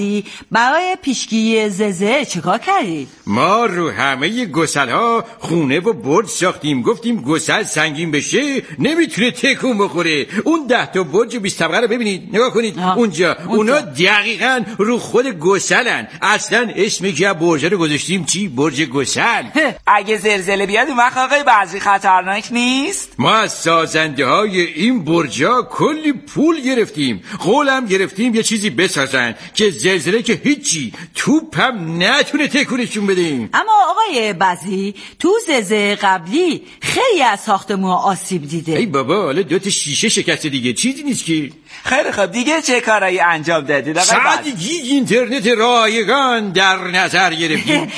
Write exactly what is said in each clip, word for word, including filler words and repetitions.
برای پیشگیری زلزله چیکار کردی؟ ما رو همه گسل‌ها خونه و برج ساختیم. گفتیم گسل سنگین بشه نمیتونه تکون بخوره. اون ده تا برج بیست طبقه رو ببینید، نگاه کنید آه. اونجا اونا دقیقاً رو خود گسلن. اصلا اسمی که برج رو گذاشتیم چی؟ برج گسل. اگه زلزله بیاد اون وقت آقای بعضی خطرناک نیست؟ ما از سازنده های این برجا کلی پول گرفتیم، قولم گرفتیم یه چیزی بسازن که زلزله که هیچی توپم نتونه تکونشون بدیم. اما آقای بعضی تو زلزله قبلی خیلی از ساختمون آسیب دیده. ای بابا حالا دو تا شیشه شکسته دیگه، چیزی نیست که. خیلی خب دیگه چه کارایی انجام دادید آقای بعضی؟ سادگی اینترنت رایگان در نظر گرفتیم.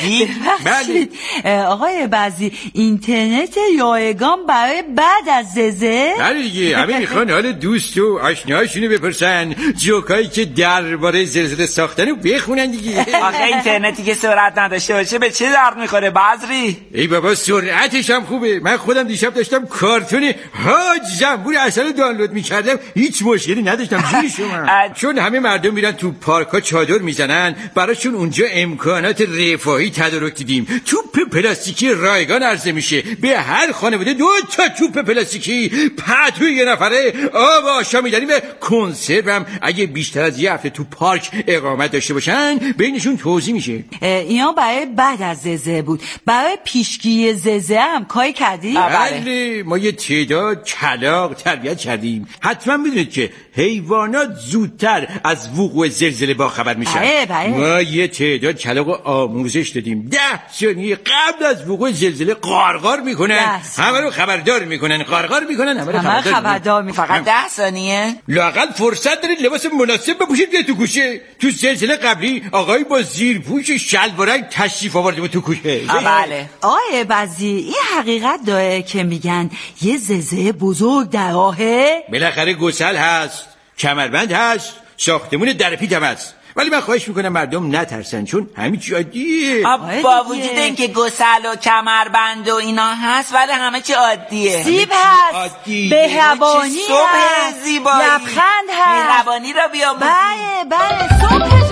بله آقای بعضی اینترنت رایگان برای بعد از زلزله؟ بله دیگه، همه میخوان حال دوست و آشناهاشونو بپرسن، جوکایی که درباره زلزله ساختن رو بخونن دیگه. آخه اینترنتی که سرعت نداشته باشه به چه درد میخوره بذری؟ ای بابا سرعتش هم خوبه. من خودم دیشب داشتم کارتون حاج زنبور اصلا دانلود میکردم، هیچ مشکلی نداشتم. جوری شما چون همه مردم میرن تو پارکا چادر میزنن، براشون اونجا امکانات رفاهی تدارک دیدیم. توپ پلاستیکی رایگان عرضه میشه به هر خانواده، دو تا توپ پلاستیکی پتوی یه نفره. آب آشا میدنیم و کنسرو هم اگه بیشتر از یه هفته تو پارک اقامت داشته باشن بینشون توزیع میشه. اینا برای بعد از زلزله بود. برای پیشگیری زلزله هم کاری کردی؟ بله ما یه تعداد کلاغ تربیت کردیم. حتما میدونید که حیوانات زودتر از وقوع زلزله با خبر میشن. بله بله. ما یه تعداد کلاغ آموزش دادیم، ده ثانیه قبل از وقوع زلزله قارقار میکنن، همه رو خبردار میکنن، قارقار میکنن، همه رو خبردار, خبردار میکنن. فقط ده ثانیه؟ لااقل فرصت دارید لباس مناسب بپوشید بیاد تو کوچه. تو زلزله قبلی آقای با زیرپوش شلوارک تشریف آورده بود تو کوچه. بله. آقای بعضی این حقیقت داره که میگن یه زلزله بزرگ در راهه؟ بالاخره گسل هست، کمربند هست، ساختمون درپیت هم هست، ولی من خواهش میکنم مردم نترسن چون همه چی عادیه. با وجود اینکه گسل و کمربند و اینا هست ولی همه چی عادیه. سیب هست، بهروانی هست، لبخند هست. بهروانی را بیاموزی. بله بله صبح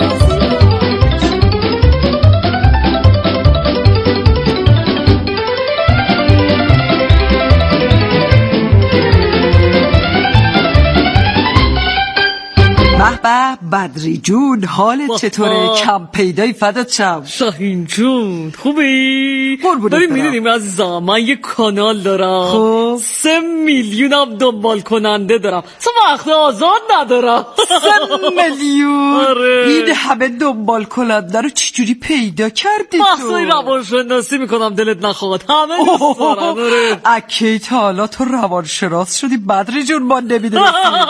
به بدری جون حالت چطوره؟ کم پیدایی فدات شم. شاهین جون خوبی؟ ببین میدونیم عزیزم من یه کانال دارم خب سه میلیون هم دنبال کننده دارم، سه وقت آزاد ندارم. سه میلیون؟ آره. این همه دنبال کننده رو چجوری پیدا کردی تو؟ بحثای روانشناسی میکنم دلت نخواد، همه دوست دارن. آره. اکی تا حالا تو روانشناس شدی بدری جون ما نمیدونستیم.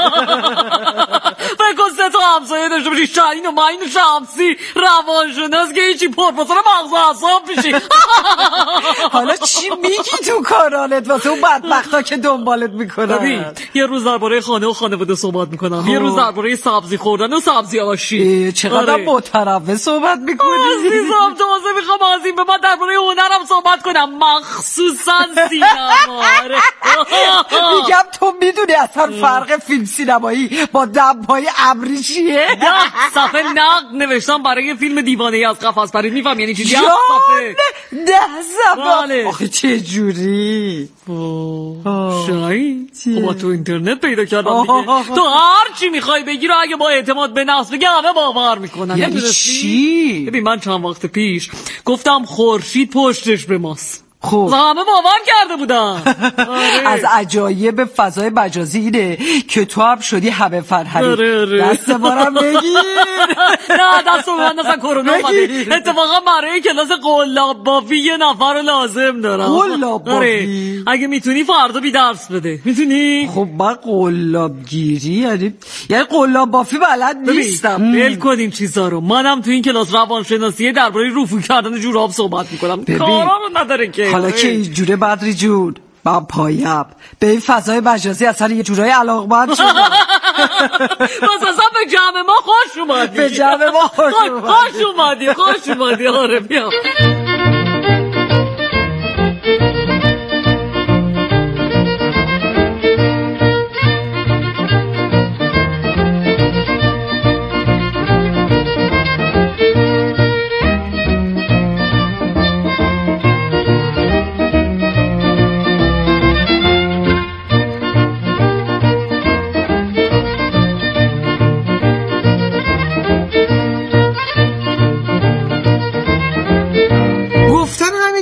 فکر سه تا همسایه داشته باشی شاهین و معین و شمسی روانشناس که هیچی پرفسور مغز و اعصاب میشی. حالا چی میگی تو کانالت واسه اون بدبختا که دنبالت میکنن؟ ببین یه روز درباره خانه و خانواده صحبت میکنم، یه روز درباره سبزی خوردن و سبزی آشی. چقدر متنوع صحبت میکنی. عزیزم تازه میخوام از این به بعد درباره هنرم صحبت کنم، مخصوصا سینما. میگم تو میدونی اصلا فرق فیلم سینمایی با دمپایی ابری چیه؟ ده صفحه نقد نوشتم برای فیلم دیوانه از قفس پرید، میفهم یعنی چی؟ ده صفحه ده صفحه آخه چه جوری؟ شاهین خب تو اینترنت پیدا کردم دیگه، تو هر چی میخوای بگی رو اگه با اعتماد به نفس بگی همه باور میکنن. یعنی چی؟ ببین من چند وقت پیش گفتم خورشید پشتش به ماست، خب همه باور کرده بودن. آره. از عجایب فضای مجازی اینه که تو هم شدی همه فرهنگی. آره آره. دست بارم بگیر. نه دست من اصلا کرونا اومده. اتفاقا برای کلاس قلاب بافی یه نفر لازم دارم. قلاب بافی؟ اگه میتونی فردا بی درس بده. میتونی؟ خب من قلاب گیری یعنی یعنی قلاب بافی بلد نیستم. ول کن این چیزا رو. منم تو این کلاس روانشناسی درباره رفو کردن جوراب صحبت میکنم. کارا رو نداره که. حالا که اینجوره بدری جون من پایم به این فضای مجازی اصلا یه جورای علاقمند شدم. بس اصلا به جمع ما خوش اومدی. به جمع ما خوش اومدی. خوش اومدی خوش اومدی. آره بیا.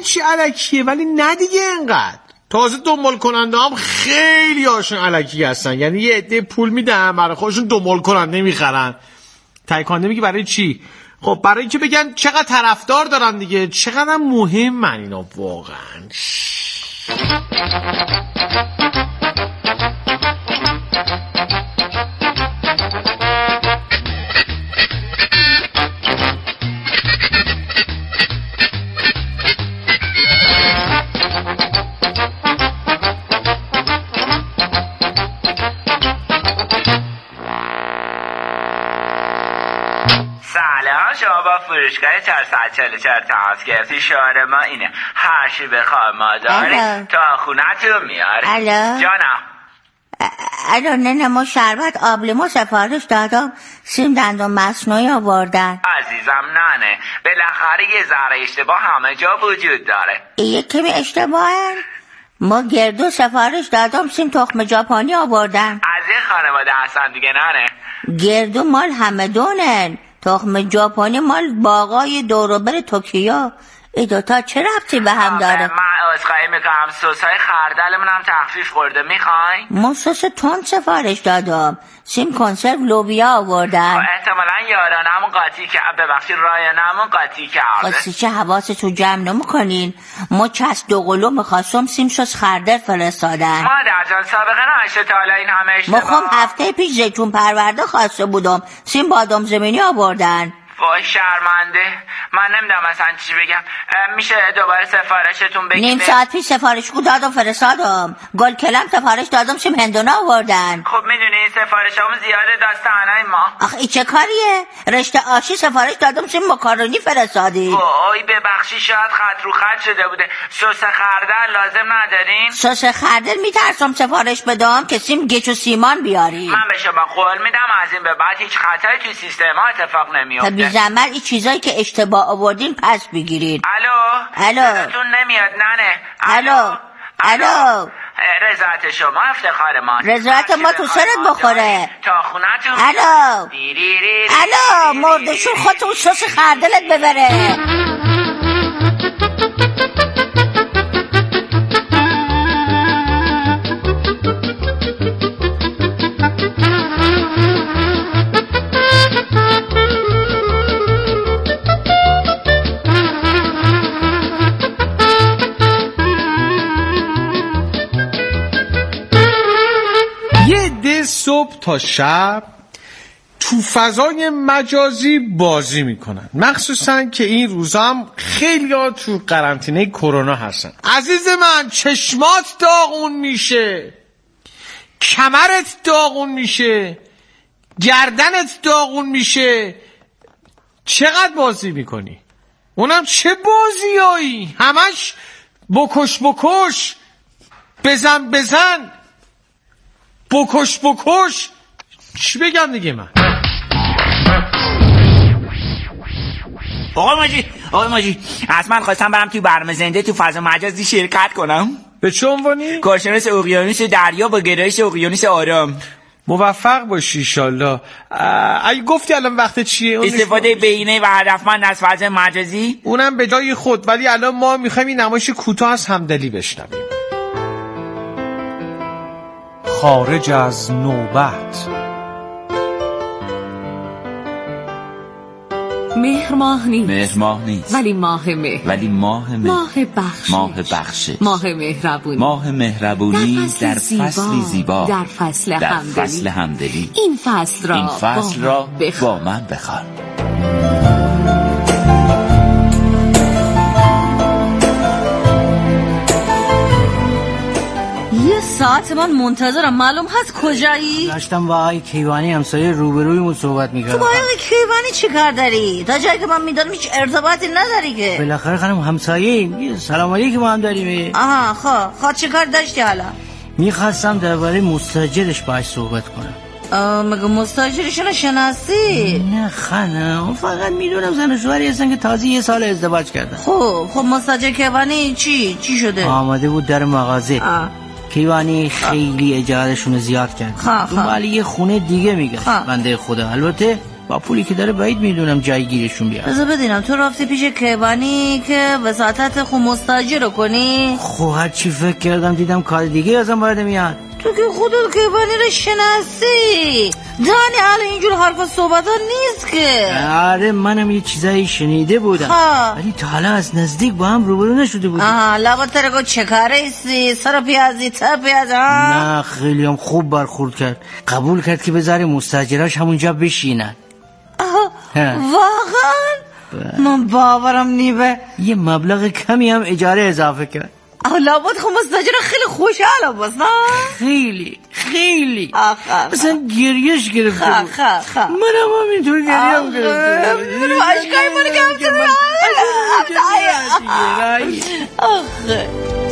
چی الکیه، ولی نه دیگه اینقدر. تازه دنبال کننده هم خیلی هاشون الکی هستن، یعنی یه عده پول میدن برای خودشون دنبال کننده میخرن. تهیه کننده میگه برای چی؟ خب برای اینکه بگن چقدر طرفدار دارن دیگه، چقدر مهمن اینا واقعا. شما با فروشگاه چهارصد و چهل و چهار تماس گرفتی. شماره ما اینه، هر چی بخواه ما داریم تا خونه‌تون میاره. الو جانم. الو نه نه ما شربت آبلیمو سفارش دادم، سیم دندون مصنوعی آوردن. عزیزم ننه، بالاخره یه ذره اشتباه همه جا وجود داره. یه کمی اشتباهه. ما گردو سفارش دادم، سیم تخم ژاپنی آوردن. از این خانواده هستن دیگه ننه. گردو مال همدونن، تخم ژاپنی مال باغای دوروبر توکیو. این دوتا چه ربطی به هم داره؟ من عذرخواهی میکنم، سس‌های خردلمون هم تخفیف خورده، میخواین؟ ما سس تند سفارش دادم، سیم کنسرو لوبیا آوردن. احتمالا یارانمون قاطی کرد، ببخشید رایانمون قاطی کرده. واسه چه حواستو جمع نمیکنین؟ ما چست دوقلو میخواستم، سیم سس خردل فرستادن. مادر جان سابقه نشه تا حالا این همه اشتباه. مخوام هفته پیش زیتون پرورده خواسته بودم، سیم بادام زمینی آوردن. وای شرمنده، من نمیدونم اصلا چی بگم. میشه دوباره سفارشتون بگید؟ نیم ساعت پیش سفارش کو دادم فرستادم، گل کلم سفارش دادم، سیم هندونه آوردن. خب میدونی سفارشامون زیاده داستانای ما. آخه این چه کاریه؟ رشته آشی سفارش دادم، سیم ماکارونی فرستادی. وای ببخشی شاید خط رو خط شده بوده. سس خردل لازم ندارین؟ سس خردل میترسم سفارش بدم که سیم گچ و سیمان بیاری. من به شما قول میدم از این به بعد هیچ خطایی توی سیستم ها اتفاق نمیفته. زمر این چیزایی که اشتباه آوردین پس بگیرید. الو الو صداتون نمیاد ننه. الو الو رضایت شما افتخار ما، رضایت ما تو سرت بخوره تا خونتون. الو الو مردشون خودتون سس خردلت ببره. صبح تا شب تو فضای مجازی بازی میکنن، مخصوصا که این روزا هم خیلی ها تو قرنطینه کرونا هستن. عزیز من چشمات داغون میشه، کمرت داغون میشه، گردنت داغون میشه. چقدر بازی میکنی؟ اونم چه بازیایی؟ همش بکش بکش، بزن بزن، بکش بکش. چی بگم دیگه من؟ آقای ماجی آقای ماجی از من خواستم برم توی برنامه زنده تو فضا مجازی شرکت کنم. به چه عنوانی؟ کارشناس اقیانوس دریا با گرایش اقیانوس آرام. موفق باشی انشالله. اگه گفتی الان وقت چیه؟ استفاده بهینه و هدفمند از فضای مجازی، اونم به جای خود، ولی الان ما میخوایم این نمایش کوتاه از همدلی بشنویم. خارج از نوبت. مهر ماه نیست، مهر ماه نیست ولی ماه مهر، ولی ماه مهر، ماه بخشش، ماه بخشش، ماه مهربونی، ماه مهربونی در فصلی زیبا، در فصل در همدلی. فصل همدلی. این فصل را این فصل را با من بخوان. یه ساعت من منتظرم، معلوم هست کجایی؟ داشتم با آقای کیوانی همسایه روبرویمون صحبت میکردم. تو با آقای کیوانی چی کار داری؟ تا جایی که من میدونم هیچ ارتباطی نداری که. بالاخره خانم همسایه سلام علیکم با هم داریم. آها خب خب چی کار داشتی حالا؟ میخواستم درباره مستاجرش باهاش صحبت کنم. آه مگه مستاجرشون شناسی؟ نه خانم، فقط میدونم زن و شوهری هستن که تازه یه سال ازدواج کردن. خب خب مستاجر کیوانی چی چی شده؟ آمده بود در مغازه. آه. کیوانی خیلی اجارهشون زیاد کرد. خواه خواه. ولی یه خونه دیگه میگه بنده خدا. البته با پولی که داره بعید میدونم جای گیرشون بیاد. بذار بدینم تو رفتی پیش کیوانی که وساطت خو مستاجی رو کنی؟ خب هر چی فکر کردم دیدم کار دیگه ازم باید میاد. تو که خودت کیوانی رو شناسی دانی حالا اینجور حرف صحبت ها نیست که. آره منم یه چیزایی شنیده بودم ولی تا حالا از نزدیک با هم روبرو نشده بودیم. آها لابا ترگو چه کاره ایستی؟ سر پیازی تا پیاز ها؟ نه خیلی هم خوب برخورد کرد. قبول کرد که بذاره مستاجراش همونجا بشینن. واقعا؟ من باورم نیبه. یه مبلغ کمی هم اجاره اضافه کرد. لابد خب مستاجر خیلی خوشحاله باز نه؟ خیلی خیلی آخه مثلا گریش گرفته بود. خه خه منم همینطور گریم گرفته بود. اشکای من گرفته بود. آخه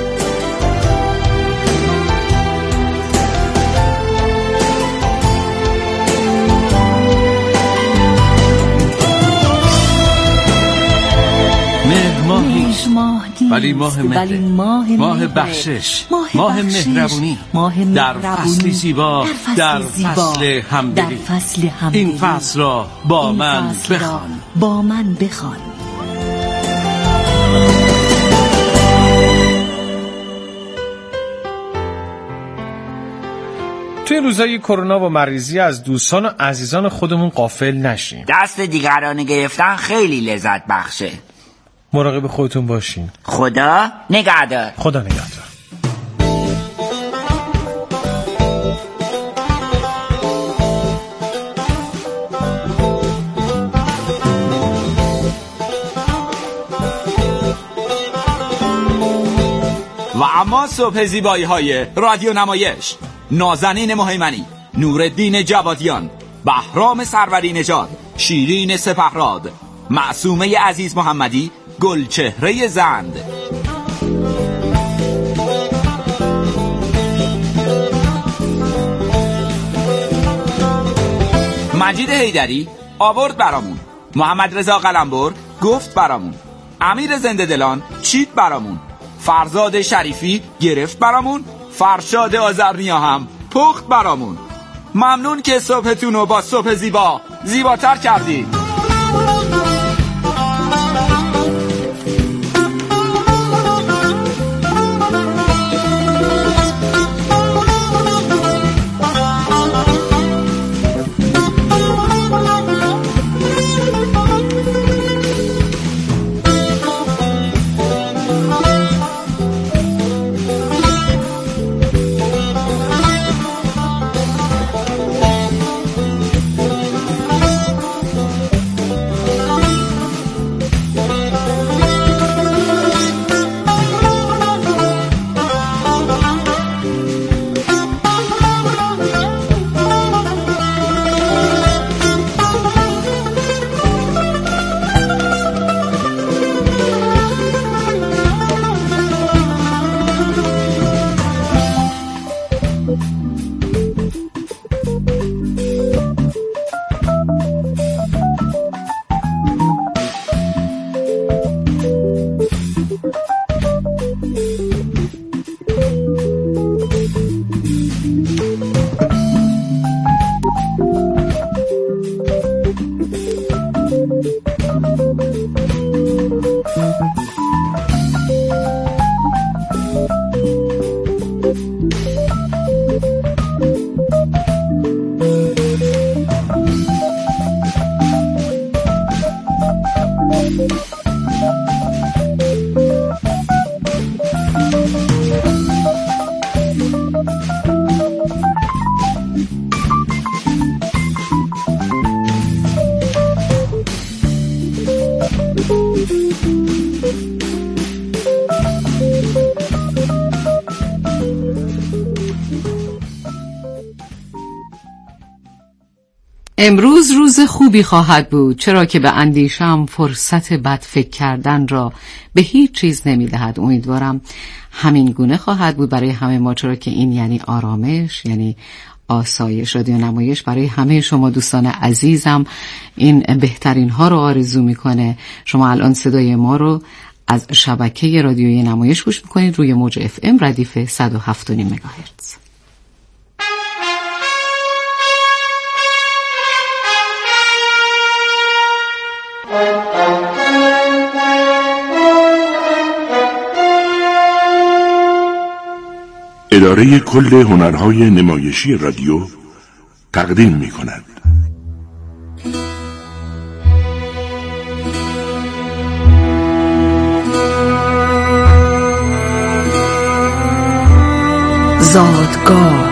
ولی ماه مهر، ماه بخشش، ماه مهربونی، در فصلی زیبا، در فصل همدلی. این فصل را با من بخوان. با من بخوان. توی روزای کرونا و مریضی از دوستان و عزیزان خودمون غافل نشیم. دست دیگران گرفتن خیلی لذت بخشه. مراقب خودتون باشین. خدا نگهدار. خدا نگهدار. و اما صبح زیبایی های رادیو نمایش، نازنین مهیمنی، نورالدین جوادیان، بهرام سروری نژاد، شیرین سپهراد، معصومه عزیز محمدی، گلچهره زند. مجید حیدری آورد برامون، محمد رضا قلمبر گفت برامون، امیر زنده دلان چید برامون، فرزاد شریفی گرفت برامون، فرشاد آذرنیا هم پخت برامون. ممنون که صبحتون رو با صبح زیبا زیباتر کردید. امروز روز خوبی خواهد بود، چرا که به اندیشم فرصت بد فکر کردن را به هیچ چیز نمیدهد. امیدوارم همین گونه خواهد بود برای همه ما، چرا که این یعنی آرامش، یعنی آسایش. رادیو نمایش برای همه شما دوستان عزیزم این بهترین ها رو آرزو میکنه. شما الان صدای ما رو از شبکه رادیوی نمایش گوش میکنید روی موج اف ام ردیف صد و هفت و نیم مگاهرتز. اداره کل هنرهای نمایشی رادیو تقدیم می کند. زادگاه،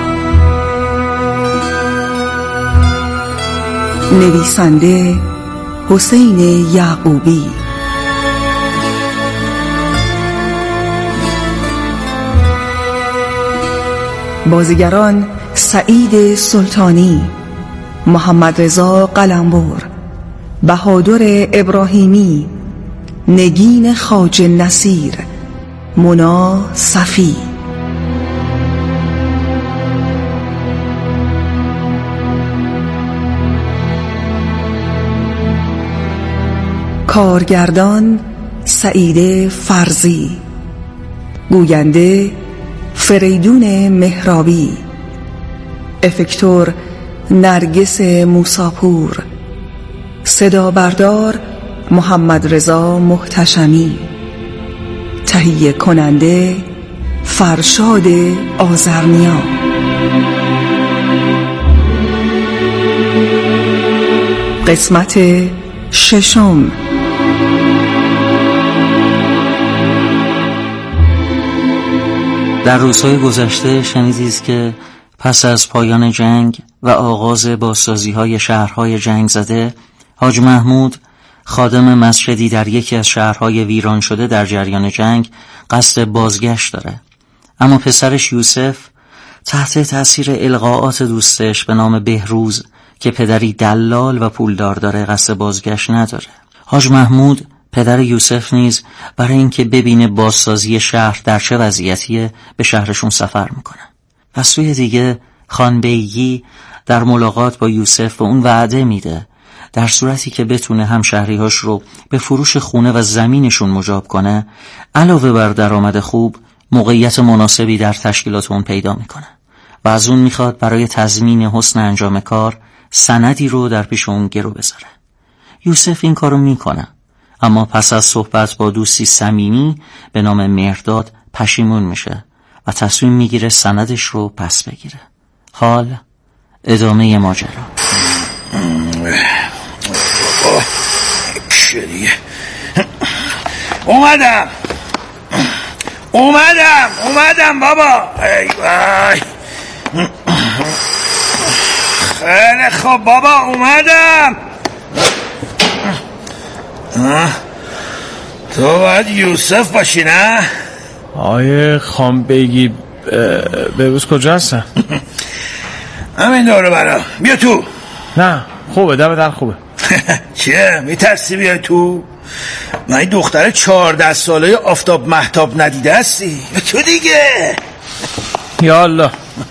نویسنده حسین یعقوبی، بازیگران سعید سلطانی، محمد رضا قلمبر، بهادر ابراهیمی، نگین خواجه نصیر، مونا صفی. کارگردان سعید فرزی، گوینده فریدون مهرابی، افکتور نرگس موساپور، صدا بردار محمد رضا محتشمی، تهیه کننده فرشاد آذرنیا. قسمت ششم. در روزهای گذشته شنیدید که پس از پایان جنگ و آغاز بازسازی‌های شهرهای جنگ زده، حاج محمود خادم مسجدی در یکی از شهرهای ویران شده در جریان جنگ قصد بازگشت داره، اما پسرش یوسف تحت تأثیر القاءات دوستش به نام بهروز که پدری دلال و پولدار داره قصد بازگشت نداره. حاج محمود پدر یوسف نیز برای اینکه ببینه بازسازی شهر در چه وضعیتیه به شهرشون سفر میکنه. و سوی دیگه خان بیگی در ملاقات با یوسف به اون وعده میده در صورتی که بتونه همشهریهاش رو به فروش خونه و زمینشون مجاب کنه، علاوه بر درآمد خوب موقعیت مناسبی در تشکیلات اون پیدا میکنه و از اون میخواد برای تضمین حسن انجام کار سندی رو در پیش اون گرو بذاره. یوسف این کارو میکنه، اما پس از صحبت با دوستی صمیمی به نام مهرداد پشیمون میشه و تصمیم میگیره سندش رو پس بگیره. حال ادامه ماجرا. چه اومدم اومدم اومدم بابا. ای وای خیلی خوب بابا اومدم. تو باید یوسف باشی نه؟ آیه خان بیگی بروز کجا هستن؟ همین دوره برا بیا تو. نه خوبه دم در خوبه. چیه میترسی بیای تو؟ من این دختر چهارده ساله آفتاب محتاب ندیده هستی؟ تو دیگه یا الله.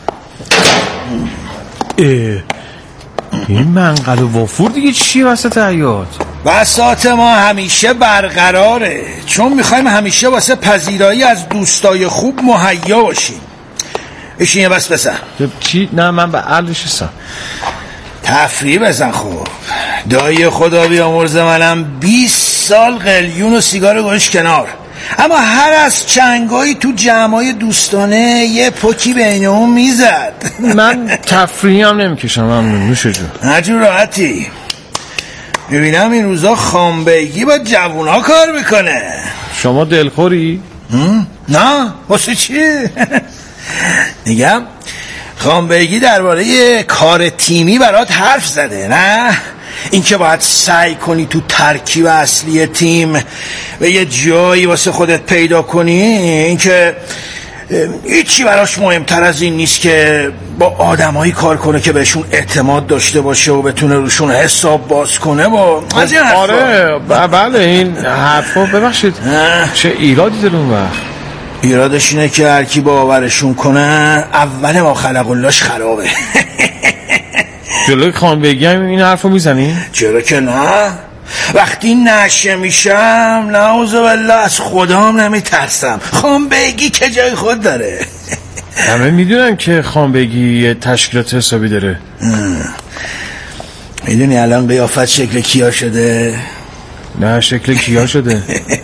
این منقل و وافور دیگه چی وسط حیات؟ بساط ما همیشه برقراره، چون میخوایم همیشه واسه پذیرایی از دوستای خوب مهیا باشیم. بشین یه بس بزن. چی؟ نه من به عقلش هستم. تفریح بزن. خوب دایی خدا بیامرز منم بیست سال قلیون و سیگار گوش کنار، اما هر از چنگایی تو جمعای دوستانه یه پوکی بین اون میزد. من تفریحی هم نمیکشم. من نوشه جو نجور راحتی. میبینم این روزا خانبیگی با جوونا کار میکنه. شما دلخوری؟ نه واسه چی؟ میگم خانبیگی درباره کار تیمی برات حرف زده، نه؟ اینکه باید سعی کنی تو ترکیب اصلی تیم و یه جایی واسه خودت پیدا کنی، اینکه هیچی براش مهمتر از این نیست که با آدمایی کار کنه که بهشون اعتماد داشته باشه و بتونه روشون حساب باز کنه. با از این حرفا. آره بله این حرفا. ببخشید چه ایرادی داره اون وقت؟ ایرادش اینه که هر کی باورشون کنه اول ما خلق اللهش خرابه. جلوی خان بگیم این حرفو میزنی؟ چرا که نه؟ وقتی نشه میشم نعوذ بالله از خدام نمیترسم. خان بگی که جای خود داره. همه میدونن که خان بگی یه تشکیلات حسابی داره. میدونی الان قیافت شکل کیا شده؟ نه شکل کیا شده؟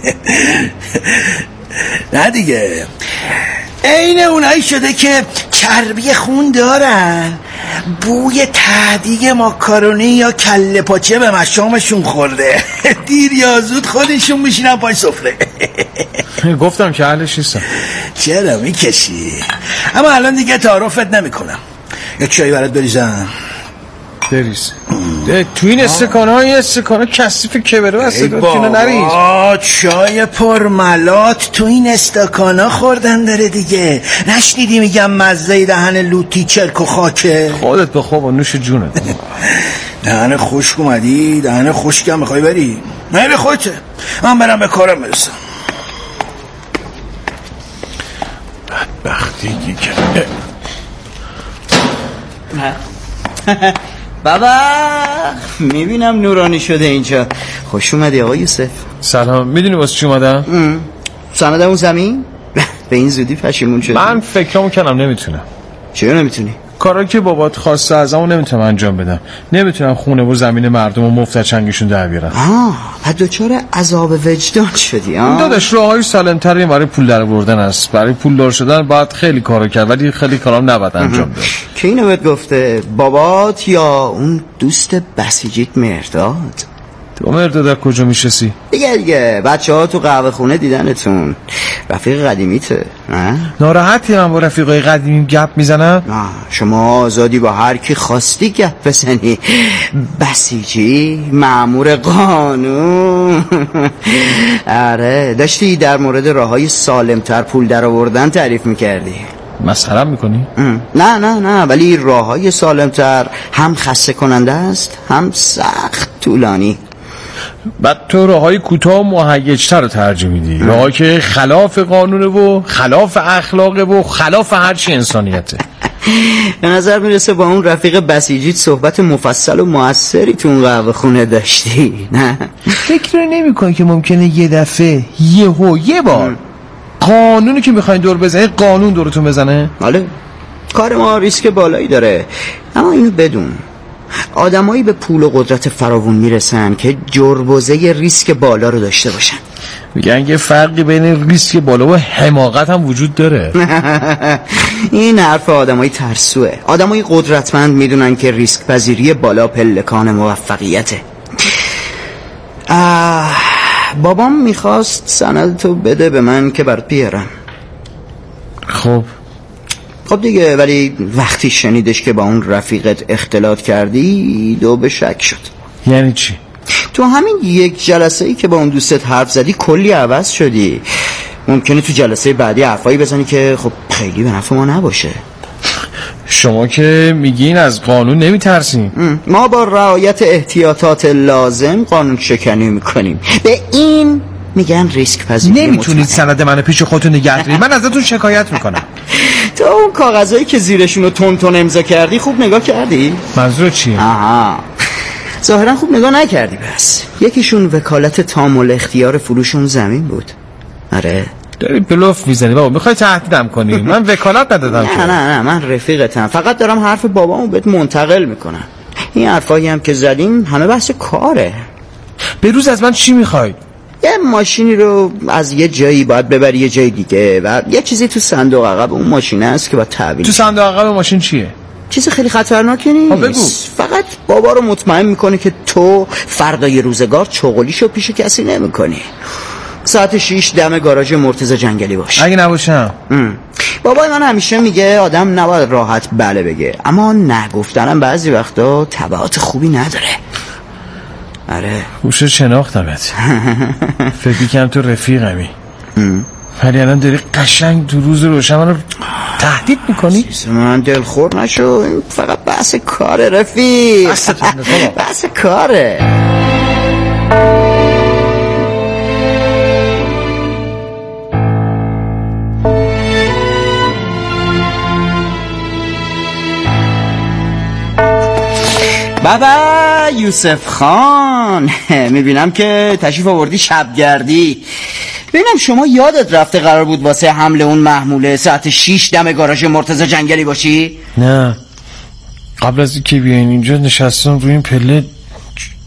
نه دیگه عین اونایی شده که چربی خون دارن، بوی تهدیگ ماکارونی یا کله پاچه به مشامشون خورده، دیر یا زود خودشون میشینن پای سفره. گفتم که اهلش نیستم. چرا میکشی؟ اما الان دیگه تعارفت نمیکنم. یک چایی برات بریزم؟ بریز. تو این استکانه های استکانه کثیف کبره بسته داد که نریز. چای پرملات تو این استکانه خوردن داره دیگه. نشنیدی میگم مزه دهن لوتی چرک و خاکه؟ خودت به خواب و نوش جونت. دهن خشک اومدی؟ دهن خشکم میخوای بری؟ نه به خودته، من برم به کارم برسم. بدبختی که بابا میبینم نورانی شده اینجا. خوش اومدی آقا یوسف. سلام. میدونی واسه چی اومدم؟ سند اون زمین؟ به این زودی پشیمون شدی؟ من فکرامو کنم نمیتونم. چرا نمیتونی؟ کارایی که بابات خواسته ازمو نمیتونم انجام بدم. نمیتونم خونه و زمین مردم و مفت چنگشون در بیارم. آه بعد دچار عذاب وجدان شدی؟ آه داداش راههای سالم‌تری برای پول در آوردن است. برای پول دار شدن باید خیلی کارا کرد، ولی خیلی کارام نباید انجام داد. کی اینو بهت گفته؟ بابات یا اون دوست بسیجیت مرداد؟ تو مرداد از کجا میشناسی؟ دیگه دیگه بچه‌ها تو قهوه خونه دیدنتون. رفیق قدیمیته. نه؟ ناراحتی من با رفیقای قدیمیم گپ میزنم؟ نه شما آزادی با هر کی خواستی گپ بزنی. بسیجی مأمور قانون. آره داشتی در مورد راههای سالمتر پول در آوردن تعریف میکردی. مسخره میکنی؟ نه نه نه ولی راههای سالمتر هم خسته کننده است هم سخت طولانی. بعد تو راههای کوتاه و مهیج‌تر رو ترجیح میدی، راهایی که خلاف قانونه و خلاف اخلاقه و خلاف هر چی انسانیته. به نظر میرسه با اون رفیق بسیجیت صحبت مفصل و موثری تو اون قهوه خونه داشتی. نه فکر نمی‌کنی که ممکنه یه دفعه یهو یه بار قانونی که میخواین دور بزنی قانون دورتون بزنه؟ بله کار ما ریسک بالایی داره، اما اینو بدون آدمایی به پول و قدرت فراوون میرسن که جربوزه ریسک بالا رو داشته باشن. میگن یه فرقی بین ریسک بالا و حماقت هم وجود داره. این حرف آدمای ترسوه. آدمای قدرتمند میدونن که ریسک پذیری بالا پلکان موفقیته. آه بابام میخواست سند تو بده به من که برات بیارم. خب خب دیگه ولی وقتی شنیدش که با اون رفیقت اختلاط کردی دو به شک شد. یعنی چی؟ تو همین یک جلسه ای که با اون دوستت حرف زدی کلی عوض شدی. ممکنه تو جلسه بعدی حرفایی بزنی که خب خیلی به نفع ما نباشه. شما که میگین از قانون نمیترسیم؟ ما با رعایت احتیاطات لازم قانون شکنی میکنیم. به این میگن ریسک پذیری. نمیتونید سند منو پیش خودتون نگه دارید. من ازتون شکایت میکنم. تو اون کاغذایی که زیرشون رو تون تون امضا کردی خوب نگاه کردی؟ منظور چیه؟ آها ظاهرا خوب نگاه نکردی. بس یکیشون وکالت تام الاختیار فروشون زمین بود. آره داری بلوف میزنی بابا، میخوای تهدیدم کنی؟ من وکالت ندادم. نه نه نه من رفیقتم، فقط دارم حرف بابامو بهت منتقل میکنم. این حرفایی هم که زدیم همه بحث کاره. به روز از من چی میخواید؟ یه ماشینی رو از یه جایی باید ببری یه جای دیگه و یه چیزی تو صندوق عقب اون ماشینه است که باید تحویل. تو صندوق عقب ماشین چیه؟ چیز خیلی خطرناکی نیست. فقط بابا رو مطمئن میکنه که تو فردای روزگار چغلیشو پیش کسی نمیکنی. ساعت شیش دم گاراژ مرتضی جنگلی باش. اگه نباشم بابای من همیشه میگه آدم نباید راحت بله بگه، اما نگفتنم بعضی وقتا تبعات خوبی نداره. آره خوشه شناختمت. فکر کنم تو رفیقمی، ولی الان داری قشنگ تو روز روشن منو تهدید میکنی؟ من دلخور نشو، این فقط بحث کاره رفیق. بحث کاره. بابا یوسف خان، میبینم که تشریف آوردی شبگردی. ببینم شما یادت رفته قرار بود واسه حمله اون محموله ساعت شیش دم گاراژ مرتضی جنگلی باشی؟ نه قبل از اینکه بیاین اینجا نشستم روی این پله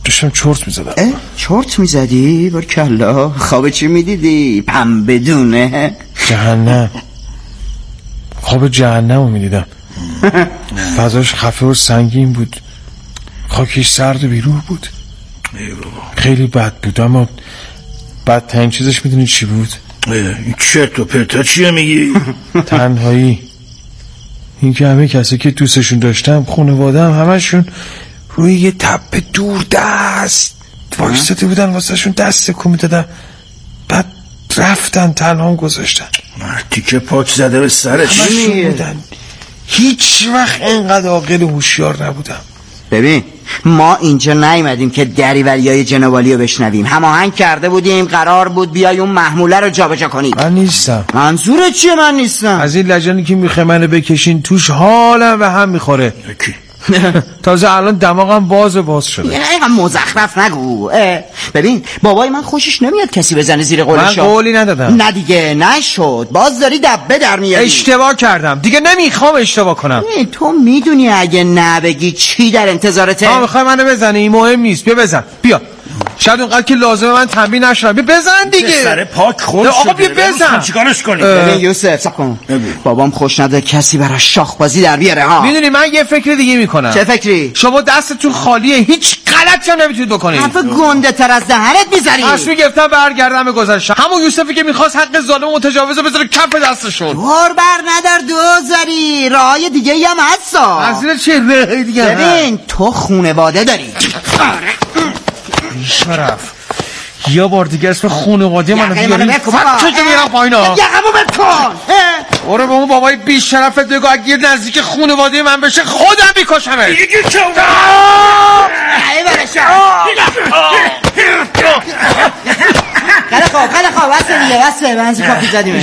داشتم چرت میزدم. چرت میزدی؟ بارکالله. خواب چی میدیدی؟ پم بدونه جهنم. خواب جهنم رو میدیدم. فضاش خفه و سنگین بود، خاکش سرد و بیروح بود. خیلی بد بود، اما بدترین چیزش میدونی چی بود؟ این چرت و پرتا چیه میگی؟ تنهایی. این که همه کسی که دوستشون داشتم، خانواده‌ام، همشون روی یه تپه دور دست وایساده بودن، واسه شون دست تکون میدادن، بعد رفتن تنها گذاشتن. تیکه پاک زده به سرش بودن. هیچ وقت اینقدر عاقل و هوشیار نبودم. ببین ما اینجا نیومدیم که دریوریای جنابالی رو بشنویم. هماهنگ کرده بودیم قرار بود بیای اون محموله رو جابجا کنی. من نیستم. منظورت چیه من نیستم؟ از این لجنی که میخه منو بکشین توش حالم به هم میخوره. تازه الان دماغم باز باز شده. اینقدر مزخرف نگو. ببین بابای من خوشش نمیاد کسی بزنه زیر قولش. من قولی ندادم. نه دیگه نشد، باز داری دبه در میاری. اشتباه کردم دیگه، نمیخوام اشتباه کنم. تو میدونی اگه نبگی چی در انتظارته؟ آه میخوای منو بزنی؟ این مهم نیست، بیا بزن، بیا. شاید اونقدر که لازمه من تنبیه نشدم. بیا بزن دیگه. سر پاک خود آقا بیا بزن. چیکارش کنی؟ ببین یوسف صبر کن. بابام خوش نداره کسی براش شاخ بازی در بیاره ها. میدونی من یه فکر دیگه میکنم. چه فکری؟ شما دستتون خالیه، هیچ غلطی هم نمیتونید بکنید. حرف گنده تر از دهنت میزنی. تصمیم گرفتم برگردم به گذشته. همون یوسفی که میخواست حق ظالم متجاوز رو بذاره کف دستشون. دور بر ندار دوزاری، راهی دیگه ای هم هستا. از چه راهی دیگه؟ ببین تو خونواده داری. شرف یا بار دیگه اسم خانواده منو بیاری فکر میرم پایینا. یقمو بکن. برو به اون بابای بی شرفت بگو اگه نزدیک خانواده من بشه خودم میکشمش. دیگه چه اون ای برشم. خیلی خوب خیلی خوب بسه دیگه بسه. من از کافی زدیمه.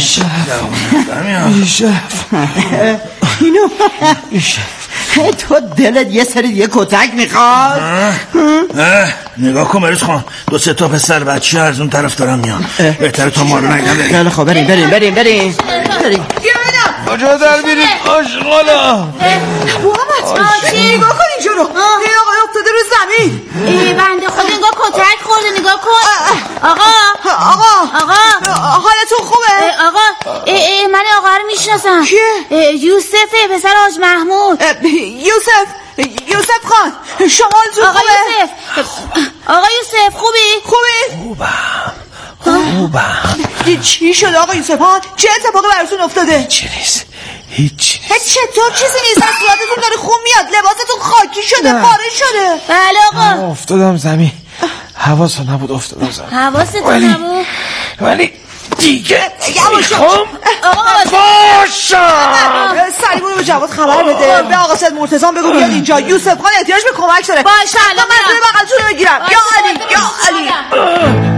اینو تو دلت یه سری دیگه کتک میخواد؟ نگاه کن مریض خان، دو سه تا پسر بچه از اون طرف دارم میان. بهتره تو ما رو نگم. خیلی خوب بریم بریم بریم بریم بریم. کجا در میریم آشغالا؟ محمد چی؟ نگاه کن اینجا رو. این آقای افتاده رو زمین. ای بنده خود انگار کتک خورده. نگاه کن. آقا آقا آقا حالتون خوبه؟ آقا ای ای من آقا رو میشناسم. کیه؟ یوسفه پسر حاج محمود. یوسف یوسف خان شما حالتون آقا خوبه؟ یوسف آقا یوسف خوبی؟ خوبی؟ خوبم خوبم. چی شد آقا یوسف ها؟ چه اتفاقی براتون افتاده؟ هیچی نیست هیچی نیست. چطور چیزی نیست؟ از صورتتون داره خون میاد، لباستون خاکی شده، پاره شده. بله آقا افتادم زمین، حواسم نبود افتادم زمین. حواستون نبود؟ ولی دیگه میخوام باشم. سریع به جواد خبر بده، به آقا سید مرتضی بگو بیاد اینجا. یوسف خان احتیاج به کمک داره. باشه الان من روی بغلتون رو بگیرم. یا علی یا علی.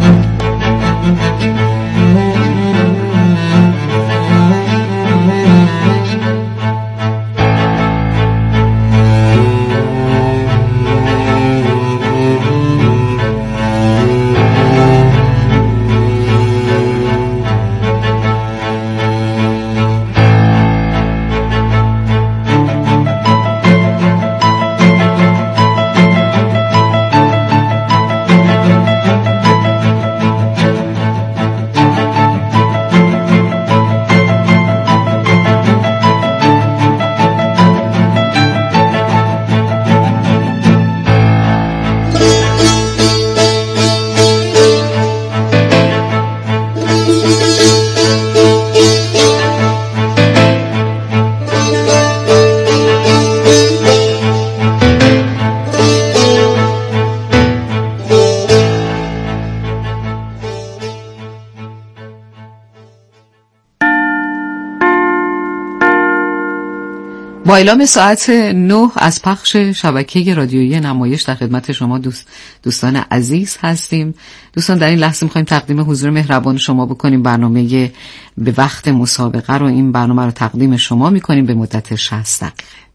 با اعلام ساعت نه از پخش شبکه رادیویی نمایش در خدمت شما دوست دوستان عزیز هستیم. دوستان در این لحظه می‌خوایم تقدیم حضور مهربان شما بکنیم. برنامه به وقت مسابقه رو، این برنامه رو تقدیم شما می‌کنیم به مدت شصت دقیقه.